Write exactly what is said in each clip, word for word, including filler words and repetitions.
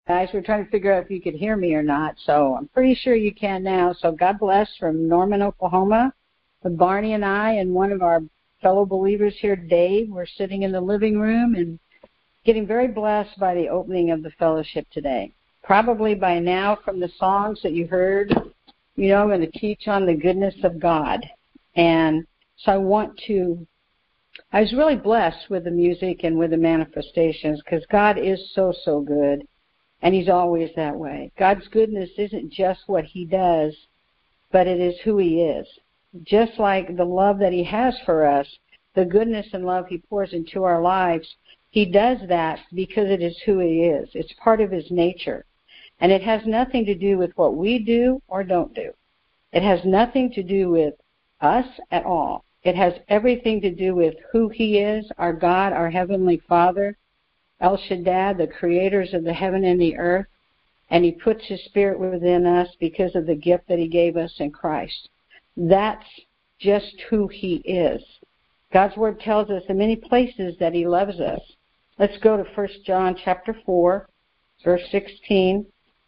Guys, we're trying to figure out if you could hear me or not, so I'm pretty sure you can now. So God bless from Norman, Oklahoma, with Barney and I and one of our fellow believers here, Dave. We're sitting in the living room and getting very blessed by the opening of the fellowship today. Probably by now from the songs that you heard, you know, I'm going to teach on the goodness of God. And so I want to, I was really blessed with the music and with the manifestations because God is so, so good. And he's always that way. God's goodness isn't just what he does, but it is who he is. Just like the love that he has for us, the goodness and love he pours into our lives, he does that because it is who he is. It's part of his nature. And it has nothing to do with what we do or don't do. It has nothing to do with us at all. It has everything to do with who he is, our God, our Heavenly Father, El Shaddai, the creators of the heaven and the earth, and he puts his spirit within us because of the gift that he gave us in Christ. That's just who he is. God's word tells us in many places that he loves us. Let's go to First John chapter four, verse sixteen.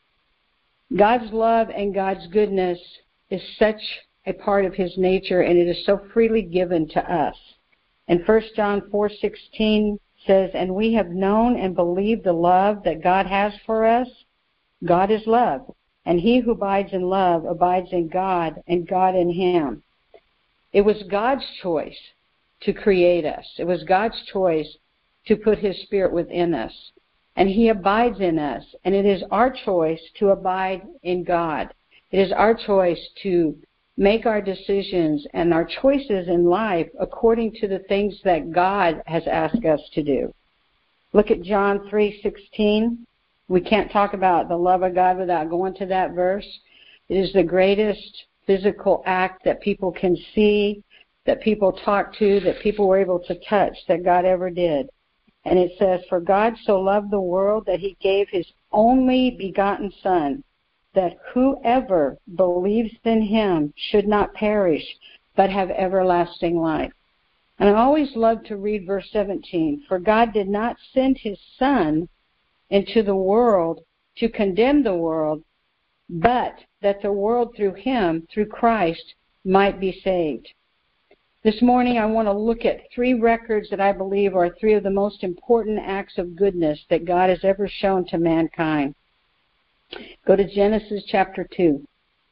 God's love and God's goodness is such a part of his nature, and it is so freely given to us. In First John four sixteen, says, and we have known and believed the love that God has for us. God is love, and he who abides in love abides in God, and God in him. It was God's choice to create us. It was God's choice to put his spirit within us, and he abides in us, and it is our choice to abide in God. It is our choice to make our decisions and our choices in life according to the things that God has asked us to do. Look at John three sixteen. We can't talk about the love of God without going to that verse. It is the greatest physical act that people can see, that people talk to, that people were able to touch, that God ever did. And it says, for God so loved the world that he gave his only begotten Son, that whoever believes in him should not perish, but have everlasting life. And I always love to read verse seventeen. For God did not send his Son into the world to condemn the world, but that the world through him, through Christ, might be saved. This morning I want to look at three records that I believe are three of the most important acts of goodness that God has ever shown to mankind. Go to Genesis chapter two.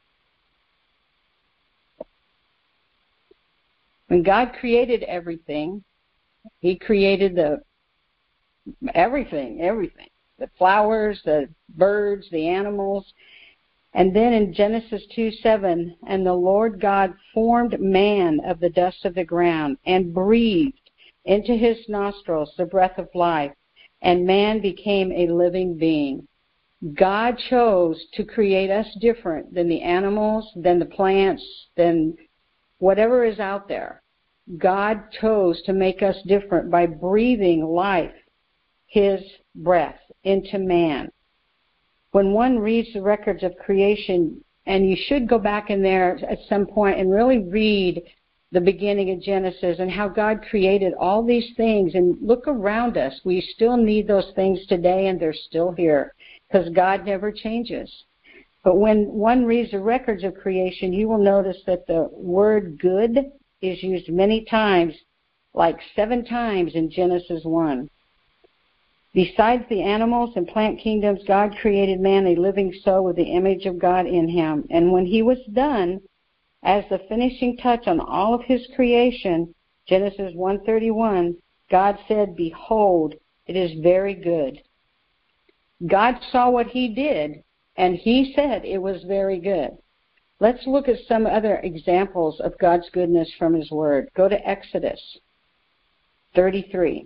When God created everything, he created the everything, everything. The flowers, the birds, the animals. And then in Genesis two seven, and the Lord God formed man of the dust of the ground and breathed into his nostrils the breath of life, and man became a living being. God chose to create us different than the animals, than the plants, than whatever is out there. God chose to make us different by breathing life, his breath, into man. When one reads the records of creation, and you should go back in there at some point and really read the beginning of Genesis and how God created all these things, and look around us. We still need those things today, and they're still here, because God never changes. But when one reads the records of creation, you will notice that the word good is used many times, like seven times in Genesis one. Besides the animals and plant kingdoms, God created man a living soul with the image of God in him. And when he was done, as the finishing touch on all of his creation, Genesis one thirty-one, God said, behold, it is very good. God saw what he did, and he said it was very good. Let's look at some other examples of God's goodness from his word. Go to Exodus thirty-three.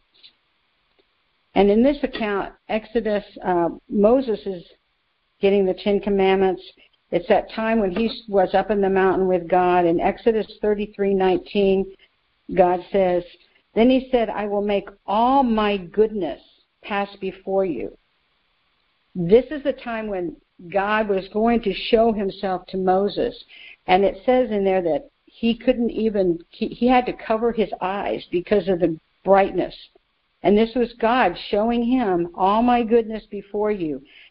And in this account, Exodus, uh, Moses is getting the Ten Commandments. It's that time when he was up in the mountain with God. In Exodus thirty-three nineteen, God says, then he said, I will make all my goodness pass before you. This is the time when God was going to show himself to Moses. And it says in there that he couldn't even, he, he had to cover his eyes because of the brightness. And this was God showing him all my goodness before you.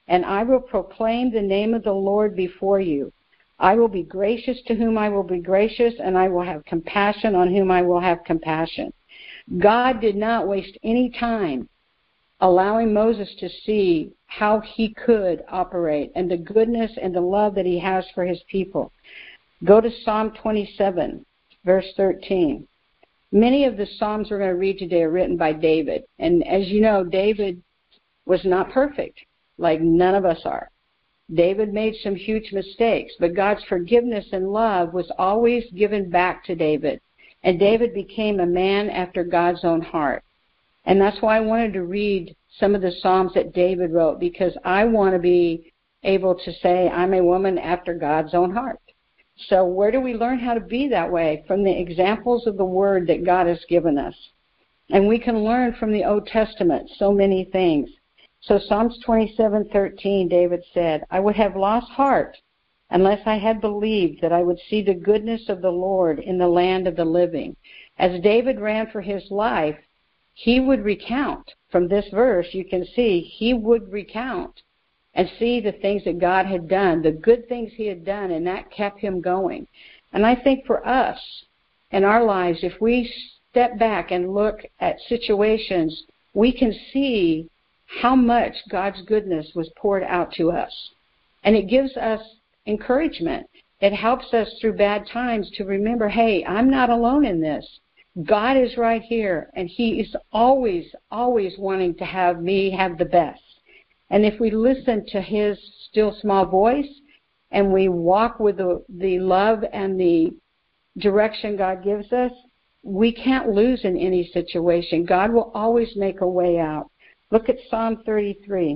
and I will proclaim the name of the Lord before you. I will be gracious to whom I will be gracious, and I will have compassion on whom I will have compassion. God did not waste any time allowing Moses to see how he could operate and the goodness and the love that he has for his people. Go to Psalm twenty-seven, verse thirteen. Many of the Psalms we're going to read today are written by David. And as you know, David was not perfect, like none of us are. David made some huge mistakes, but God's forgiveness and love was always given back to David. And David became a man after God's own heart. And that's why I wanted to read some of the Psalms that David wrote, because I want to be able to say I'm a woman after God's own heart. So where do we learn how to be that way? From the examples of the Word that God has given us. And we can learn from the Old Testament so many things. So Psalms twenty-seven thirteen, David said, I would have lost heart unless I had believed that I would see the goodness of the Lord in the land of the living. As David ran for his life, he would recount. From this verse, you can see he would recount and see the things that God had done, the good things he had done, and that kept him going. And I think for us in our lives, if we step back and look at situations, we can see how much God's goodness was poured out to us. And it gives us encouragement. It helps us through bad times to remember, hey, I'm not alone in this. God is right here, and he is always, always wanting to have me have the best. And if we listen to his still small voice and we walk with the, the love and the direction God gives us, we can't lose in any situation. God will always make a way out. Look at Psalm thirty-three.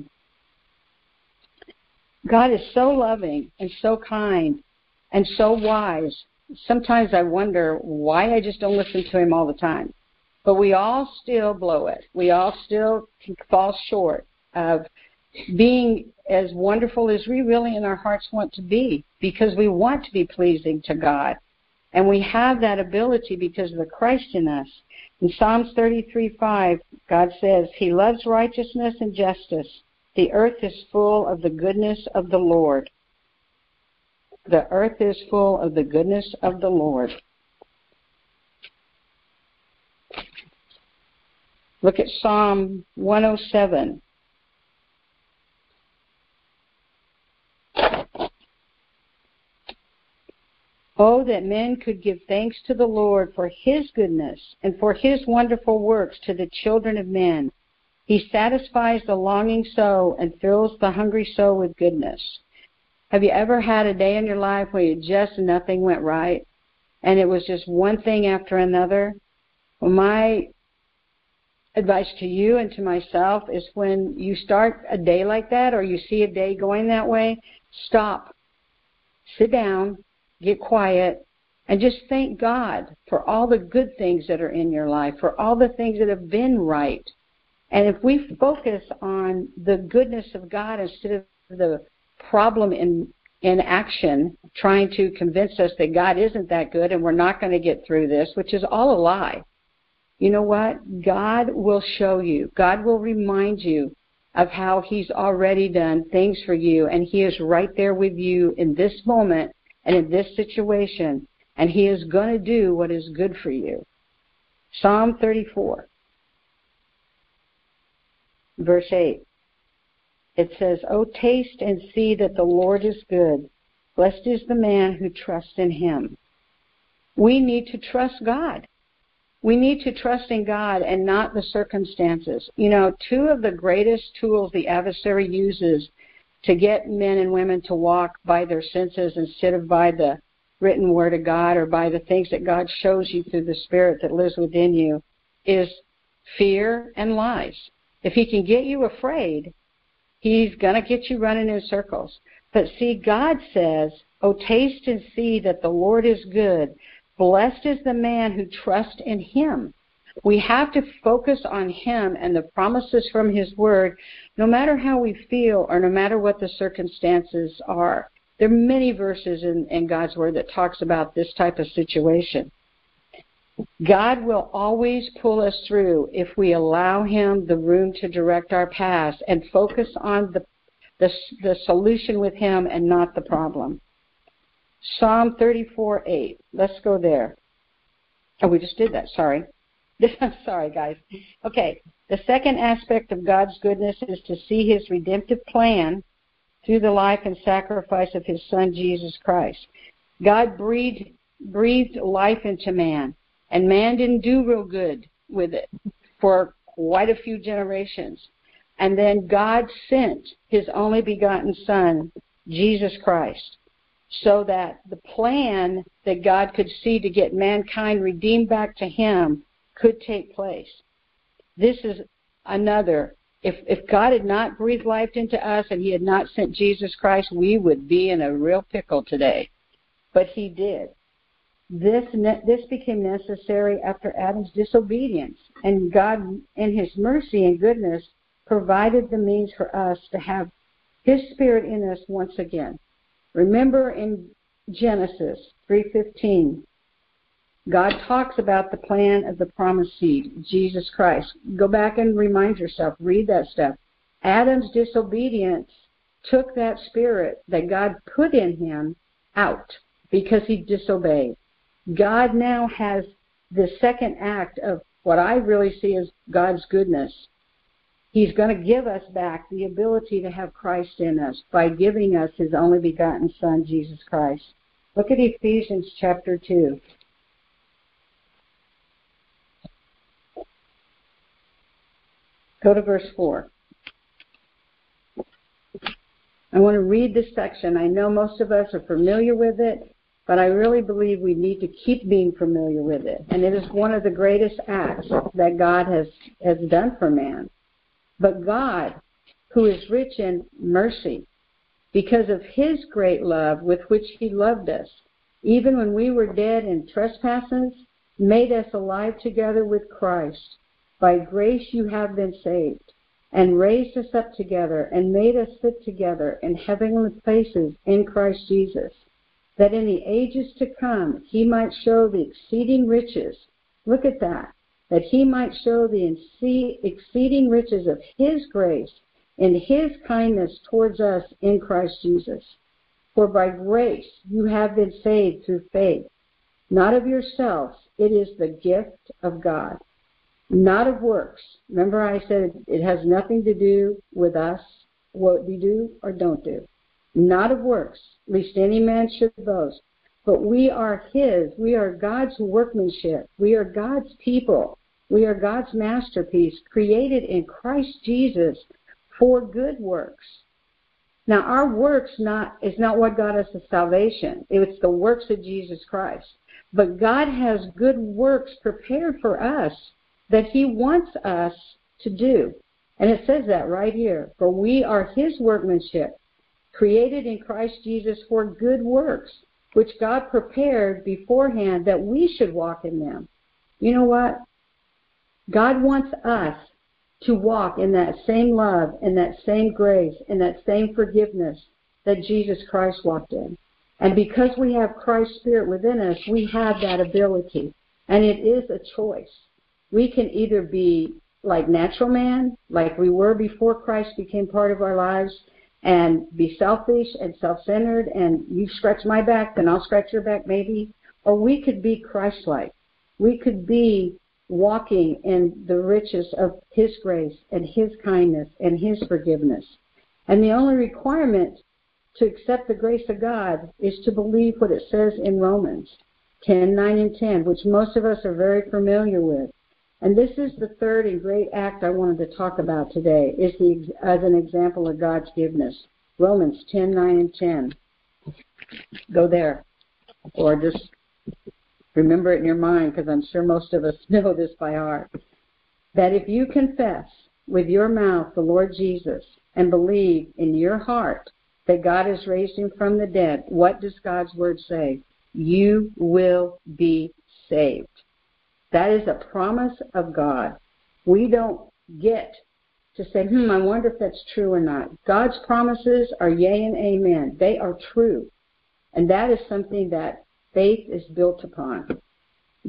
God is so loving and so kind and so wise. Sometimes I wonder why I just don't listen to him all the time. But we all still blow it. We all still fall short of being as wonderful as we really in our hearts want to be, because we want to be pleasing to God. And we have that ability because of the Christ in us. In Psalms thirty-three five, God says, he loves righteousness and justice. The earth is full of the goodness of the Lord. The earth is full of the goodness of the Lord. Look at Psalm one oh seven. Oh, that men could give thanks to the Lord for his goodness and for his wonderful works to the children of men. He satisfies the longing soul and fills the hungry soul with goodness. Have you ever had a day in your life where you just nothing went right and it was just one thing after another? Well, my advice to you and to myself is when you start a day like that or you see a day going that way, stop, sit down, get quiet, and just thank God for all the good things that are in your life, for all the things that have been right. And if we focus on the goodness of God instead of the problem in in action, trying to convince us that God isn't that good and we're not going to get through this, which is all a lie. You know what? God will show you. God will remind you of how he's already done things for you, and he is right there with you in this moment and in this situation, and he is going to do what is good for you. Psalm thirty-four, verse eight. It says, "O taste and see that the Lord is good. Blessed is the man who trusts in him." We need to trust God. We need to trust in God and not the circumstances. You know, two of the greatest tools the adversary uses to get men and women to walk by their senses instead of by the written word of God or by the things that God shows you through the Spirit that lives within you is fear and lies. If he can get you afraid, he's going to get you running in circles. But see, God says, "Oh, taste and see that the Lord is good. Blessed is the man who trusts in him." We have to focus on him and the promises from his word, no matter how we feel or no matter what the circumstances are. There are many verses in, in God's word that talks about this type of situation. God will always pull us through if we allow him the room to direct our paths and focus on the the, the solution with him and not the problem. Psalm thirty-four eight. Let's go there. Oh, we just did that. Sorry. I'm sorry, guys. Okay. The second aspect of God's goodness is to see his redemptive plan through the life and sacrifice of his Son, Jesus Christ. God breathed, breathed life into man, and man didn't do real good with it for quite a few generations. And then God sent his only begotten Son, Jesus Christ, so that the plan that God could see to get mankind redeemed back to him could take place. This is another. If, if God had not breathed life into us and he had not sent Jesus Christ, we would be in a real pickle today. But he did. This, this became necessary after Adam's disobedience, and God, in his mercy and goodness, provided the means for us to have his Spirit in us once again. Remember in Genesis three fifteen, God talks about the plan of the promised seed, Jesus Christ. Go back and remind yourself, read that stuff. Adam's disobedience took that Spirit that God put in him out because he disobeyed. God now has the second act of what I really see as God's goodness. He's going to give us back the ability to have Christ in us by giving us his only begotten Son, Jesus Christ. Look at Ephesians chapter two. Go to verse four. I want to read this section. I know most of us are familiar with it, but I really believe we need to keep being familiar with it. And it is one of the greatest acts that God has, has done for man. But God, who is rich in mercy, because of his great love with which he loved us, even when we were dead in trespasses, made us alive together with Christ. By grace you have been saved, and raised us up together, and made us sit together in heavenly places in Christ Jesus, that in the ages to come he might show the exceeding riches. Look at that. That he might show the exceeding riches of his grace and his kindness towards us in Christ Jesus. For by grace you have been saved through faith, not of yourselves, it is the gift of God, not of works. Remember I said it has nothing to do with us, what we do or don't do. Not of works, lest any man should boast. But we are his. We are God's workmanship. We are God's people. We are God's masterpiece, created in Christ Jesus for good works. Now, our works not is not what got us to salvation. It's the works of Jesus Christ. But God has good works prepared for us that he wants us to do. And it says that right here. For we are his workmanship, created in Christ Jesus for good works, which God prepared beforehand that we should walk in them. You know what? God wants us to walk in that same love, in that same grace, in that same forgiveness that Jesus Christ walked in. And because we have Christ's Spirit within us, we have that ability. And it is a choice. We can either be like natural man, like we were before Christ became part of our lives, and be selfish and self-centered, and you scratch my back, then I'll scratch your back maybe. Or we could be Christ-like. We could be walking in the riches of his grace and his kindness and his forgiveness. And the only requirement to accept the grace of God is to believe what it says in Romans ten, nine, and ten, which most of us are very familiar with. And this is the third and great act I wanted to talk about today, is the, as an example of God's goodness. Romans ten, nine, and ten. Go there. Or just remember it in your mind, because I'm sure most of us know this by heart. That if you confess with your mouth the Lord Jesus and believe in your heart that God has raised him from the dead, what does God's word say? You will be saved. That is a promise of God. We don't get to say, hmm, I wonder if that's true or not. God's promises are yea and amen. They are true. And that is something that faith is built upon.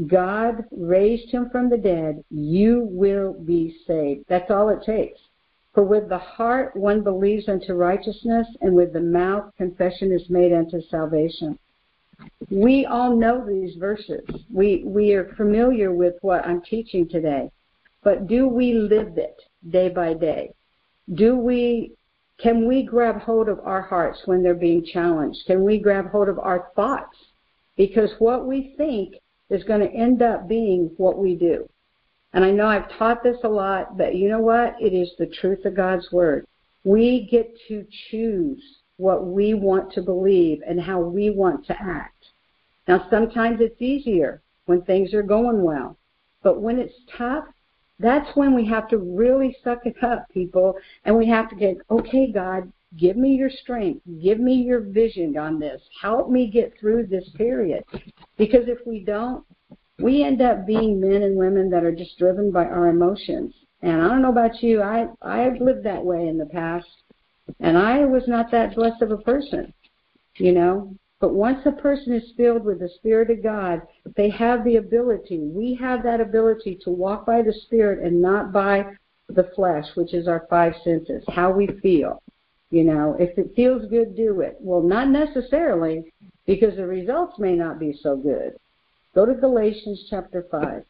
God raised him from the dead. You will be saved. That's all it takes. For with the heart one believes unto righteousness, and with the mouth confession is made unto salvation. We all know these verses. We, we are familiar with what I'm teaching today. But do we live it day by day? Do we, can we grab hold of our hearts when they're being challenged? Can we grab hold of our thoughts? Because what we think is going to end up being what we do. And I know I've taught this a lot, but you know what? It is the truth of God's Word. We get to choose what we want to believe and how we want to act. Now, sometimes it's easier when things are going well. But when it's tough, that's when we have to really suck it up, people. And we have to get, okay, God, give me your strength. Give me your vision on this. Help me get through this period. Because if we don't, we end up being men and women that are just driven by our emotions. And I don't know about you, I, I've lived that way in the past. And I was not that blessed of a person, you know. But once a person is filled with the Spirit of God, they have the ability, we have that ability to walk by the Spirit and not by the flesh, which is our five senses, how we feel. You know, if it feels good, do it. Well, not necessarily, because the results may not be so good. Go to Galatians chapter five.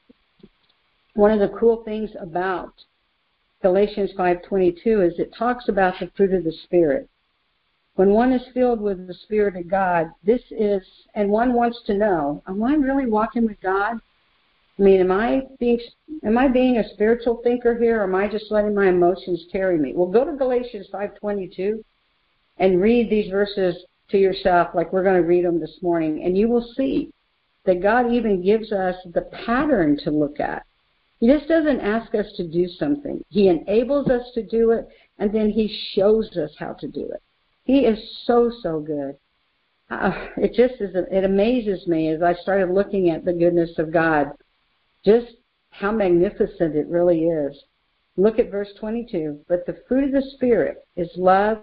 One of the cool things about Galatians five twenty-two is it talks about the fruit of the Spirit. When one is filled with the Spirit of God, this is, and one wants to know, am I really walking with God? I mean, am I being, am I being a spiritual thinker here, or am I just letting my emotions carry me? Well, go to Galatians five twenty-two and read these verses to yourself like we're going to read them this morning, and you will see that God even gives us the pattern to look at. He just doesn't ask us to do something. He enables us to do it, and then he shows us how to do it. He is so, so good. Uh, it just is, it amazes me as I started looking at the goodness of God, just how magnificent it really is. Look at verse twenty-two. But the fruit of the Spirit is love,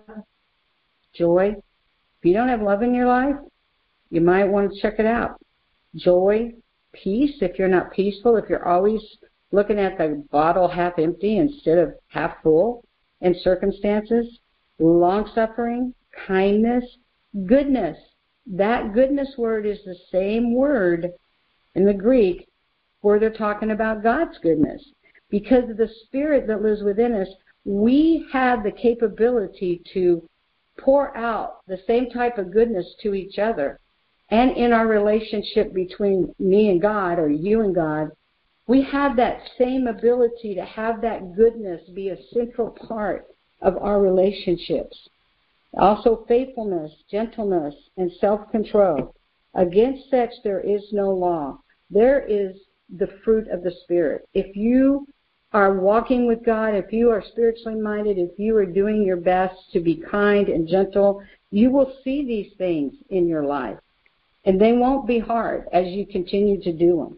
joy. If you don't have love in your life, you might want to check it out. Joy, peace, if you're not peaceful, if you're always looking at the bottle half empty instead of half full in circumstances, long-suffering, kindness, goodness. That goodness word is the same word in the Greek where they're talking about God's goodness. Because of the Spirit that lives within us, we have the capability to pour out the same type of goodness to each other. And in our relationship between me and God, or you and God, we have that same ability to have that goodness be a central part of our relationships. Also faithfulness, gentleness, and self-control. Against such there is no law. There is the fruit of the Spirit. If you are walking with God, if you are spiritually minded, if you are doing your best to be kind and gentle, you will see these things in your life. And they won't be hard as you continue to do them.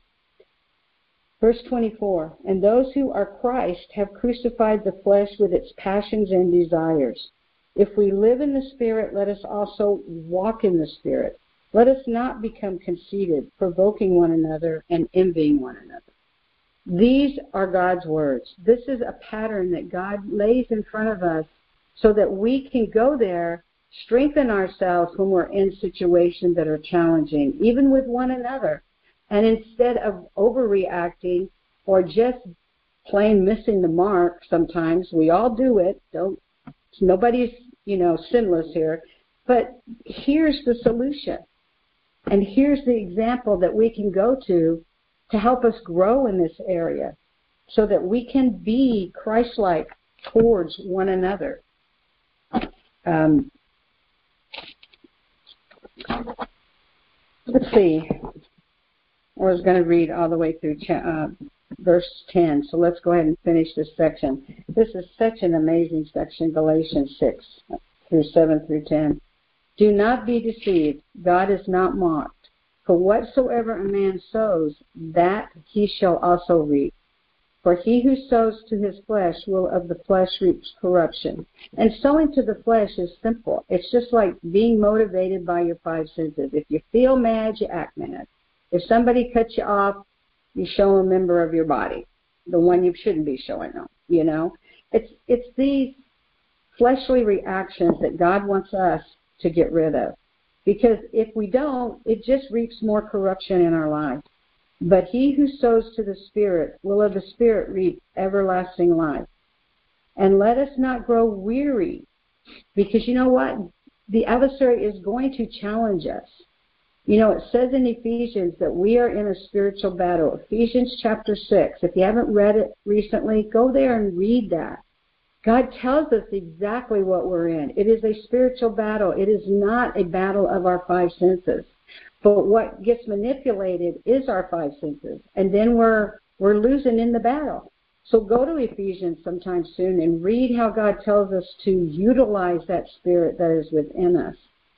Verse twenty-four, and those who are Christ have crucified the flesh with its passions and desires. If we live in the Spirit, let us also walk in the Spirit. Let us not become conceited, provoking one another and envying one another. These are God's words. This is a pattern that God lays in front of us so that we can go there, strengthen ourselves when we're in situations that are challenging, even with one another. And instead of overreacting or just plain missing the mark sometimes, we all do it. Don't, nobody's, you know, sinless here. But here's the solution. And here's the example that we can go to to help us grow in this area so that we can be Christ-like towards one another. Um, let's see. I was going to read all the way through uh, verse ten, so let's go ahead and finish this section. This is such an amazing section, Galatians six, through seven through ten. Do not be deceived. God is not mocked. For whatsoever a man sows, that he shall also reap. For he who sows to his flesh will of the flesh reap corruption. And sowing to the flesh is simple. It's just like being motivated by your five senses. If you feel mad, you act mad. If somebody cuts you off, you show a member of your body, the one you shouldn't be showing them, you know. It's, it's these fleshly reactions that God wants us to get rid of. Because if we don't, it just reaps more corruption in our lives. But he who sows to the Spirit will of the Spirit reap everlasting life. And let us not grow weary, because you know what? The adversary is going to challenge us. You know, it says in Ephesians that we are in a spiritual battle. Ephesians chapter six. If you haven't read it recently, go there and read that. God tells us exactly what we're in. It is a spiritual battle. It is not a battle of our five senses. But what gets manipulated is our five senses. And then we're we're losing in the battle. So go to Ephesians sometime soon and read how God tells us to utilize that spirit that is within us.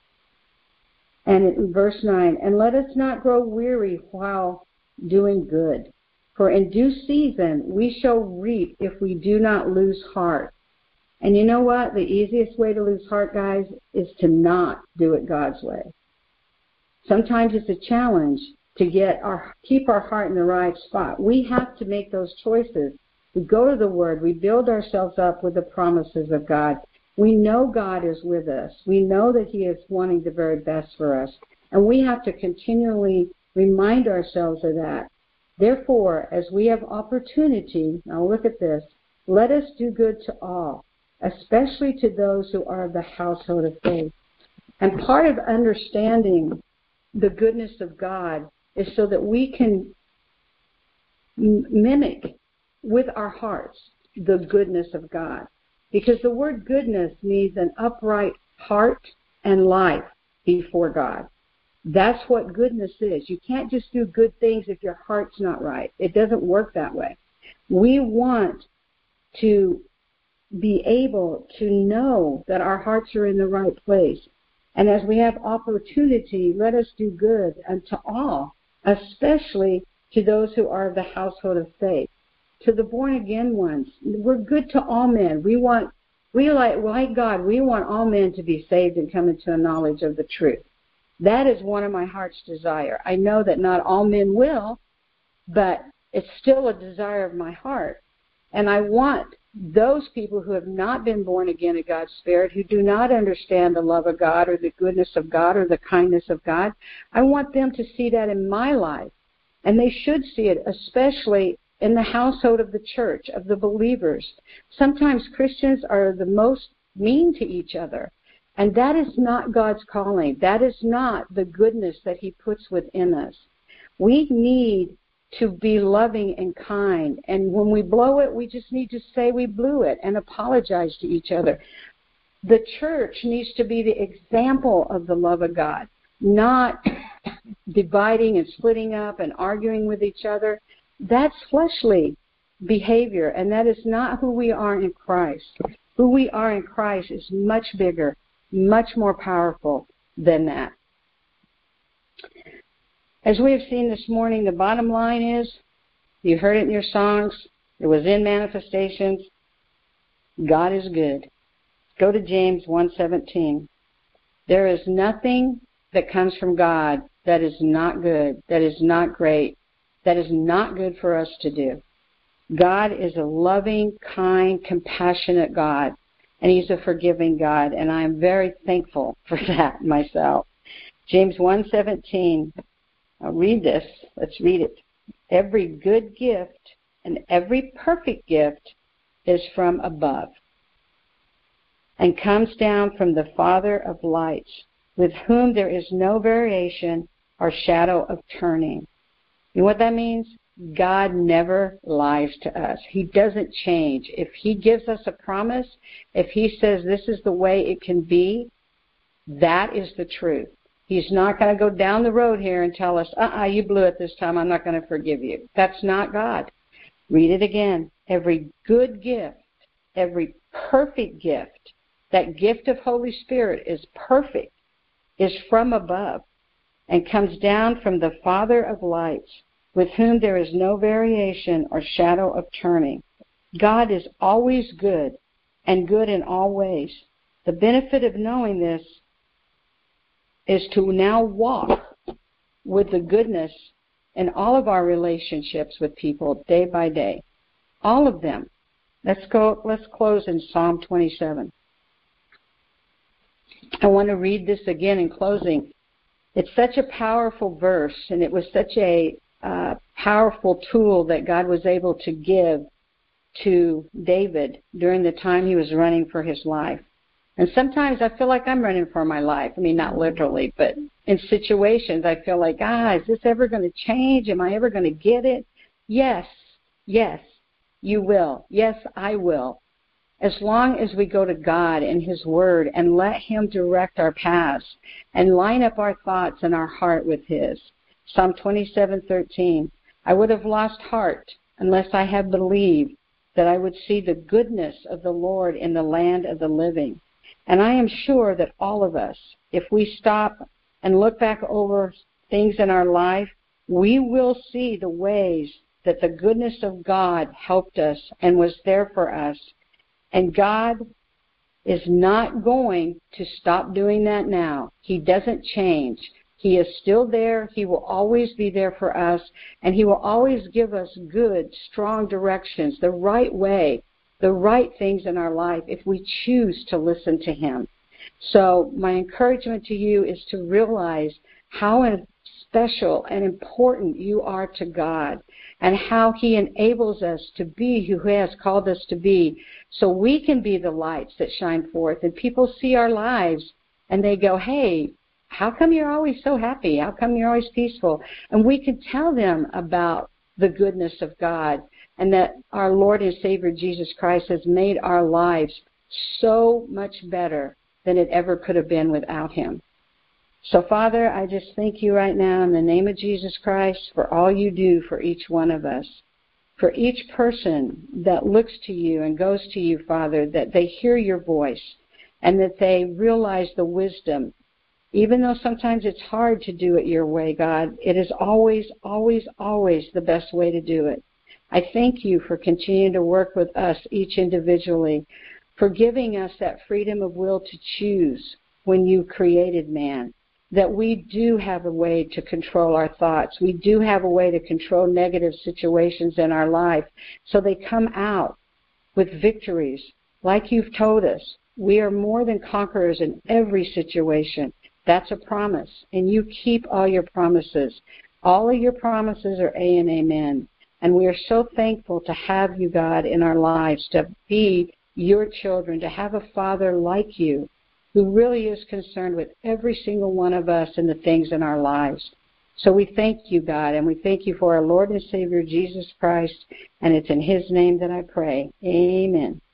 And in verse nine, and let us not grow weary while doing good. For in due season we shall reap if we do not lose heart. And you know what? The easiest way to lose heart, guys, is to not do it God's way. Sometimes it's a challenge to get our keep our heart in the right spot. We have to make those choices. We go to the Word. We build ourselves up with the promises of God. We know God is with us. We know that he is wanting the very best for us. And we have to continually remind ourselves of that. Therefore, as we have opportunity, now look at this, let us do good to all, especially to those who are of the household of faith. And part of understanding the goodness of God is so that we can m- mimic with our hearts the goodness of God. Because the word goodness means an upright heart and life before God. That's what goodness is. You can't just do good things if your heart's not right. It doesn't work that way. We want to be able to know that our hearts are in the right place. And as we have opportunity, let us do good unto all, especially to those who are of the household of faith. To the born-again ones, we're good to all men. We want, we like, like God, we want all men to be saved and come into a knowledge of the truth. That is one of my heart's desire. I know that not all men will, but it's still a desire of my heart. And I want those people who have not been born again of God's Spirit, who do not understand the love of God or the goodness of God or the kindness of God, I want them to see that in my life. And they should see it, especially in the household of the church, of the believers. Sometimes Christians are the most mean to each other. And that is not God's calling. That is not the goodness that he puts within us. We need to be loving and kind. And when we blow it, we just need to say we blew it and apologize to each other. The church needs to be the example of the love of God, not dividing and splitting up and arguing with each other. That's fleshly behavior, and that is not who we are in Christ. Who we are in Christ is much bigger, much more powerful than that. As we have seen this morning, the bottom line is, you heard it in your songs, it was in manifestations, God is good. Go to James one seventeen. There is nothing that comes from God that is not good, that is not great, that is not good for us to do. God is a loving, kind, compassionate God, and he's a forgiving God, and I am very thankful for that myself. James one seventeen, I'll read this. Let's read it. Every good gift and every perfect gift is from above and comes down from the Father of lights, with whom there is no variation or shadow of turning. You know what that means? God never lies to us. He doesn't change. If he gives us a promise, if he says this is the way it can be, that is the truth. He's not going to go down the road here and tell us, uh-uh, you blew it this time, I'm not going to forgive you. That's not God. Read it again. Every good gift, every perfect gift, that gift of Holy Spirit is perfect, is from above, and comes down from the Father of lights, with whom there is no variation or shadow of turning. God is always good, and good in all ways. The benefit of knowing this is to now walk with the goodness in all of our relationships with people day by day. All of them. Let's go, let's close in Psalm twenty-seven. I want to read this again in closing. It's such a powerful verse, and it was such a uh, powerful tool that God was able to give to David during the time he was running for his life. And sometimes I feel like I'm running for my life. I mean, not literally, but in situations I feel like, ah, is this ever going to change? Am I ever going to get it? Yes, yes, you will. Yes, I will. As long as we go to God and His Word and let Him direct our paths and line up our thoughts and our heart with His. Psalm twenty-seven thirteen, I would have lost heart unless I had believed that I would see the goodness of the Lord in the land of the living. And I am sure that all of us, if we stop and look back over things in our life, we will see the ways that the goodness of God helped us and was there for us. And God is not going to stop doing that now. He doesn't change. He is still there. He will always be there for us. And He will always give us good, strong directions, the right way, the right things in our life if we choose to listen to Him. So my encouragement to you is to realize how special and important you are to God and how He enables us to be who He has called us to be so we can be the lights that shine forth. And people see our lives and they go, hey, how come you're always so happy? How come you're always peaceful? And we can tell them about the goodness of God and that our Lord and Savior Jesus Christ has made our lives so much better than it ever could have been without Him. So, Father, I just thank you right now in the name of Jesus Christ for all you do for each one of us. For each person that looks to you and goes to you, Father, that they hear your voice and that they realize the wisdom. Even though sometimes it's hard to do it your way, God, it is always, always, always the best way to do it. I thank you for continuing to work with us each individually, for giving us that freedom of will to choose when you created man, that we do have a way to control our thoughts. We do have a way to control negative situations in our life so they come out with victories. Like you've told us, we are more than conquerors in every situation. That's a promise, and you keep all your promises. All of your promises are A and amen. And we are so thankful to have you, God, in our lives, to be your children, to have a Father like you who really is concerned with every single one of us and the things in our lives. So we thank you, God, and we thank you for our Lord and Savior, Jesus Christ, and it's in His name that I pray. Amen.